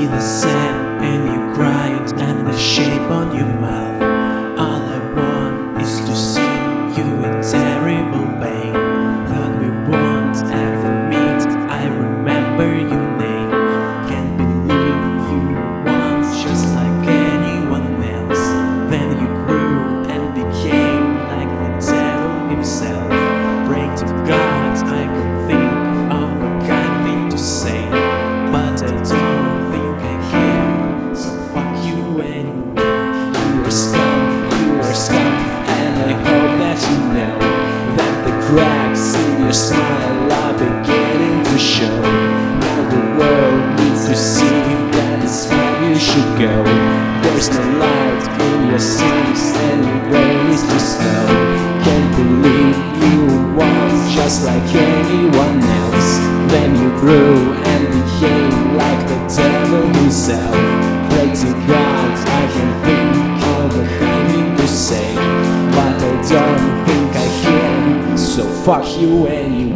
see the sand and you cry and the shape on your mouth. All I want is to see you in terrible pain. Thought we won't ever meet, I remember your name. Can't believe you were once just like anyone else. Then you grew and became like the devil himself. Pray to God I could think of a kind thing to say, but I don't think I can, so fuck you anyway. You are scum, and I hope that you know that the cracks in your smile are beginning to show. Now the world needs to see that it's where you should go. There's no light in your sins and your brain is too slow. Can't believe you were once just like anyone else. Then you grew and became like the devil himself. Pray to God I can think of a kind thing to say, but I don't think I can, so fuck you anyway.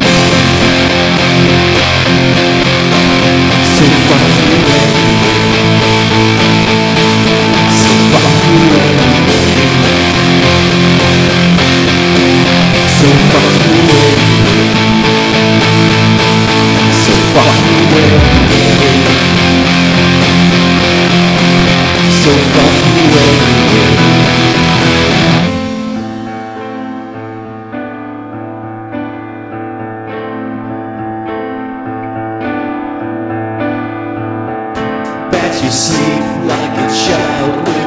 So fuck you anyway. So fuck you anyway. So fuck you anyway. So fuck you anyway. So fuck you anyway. Bet you sleep like a child with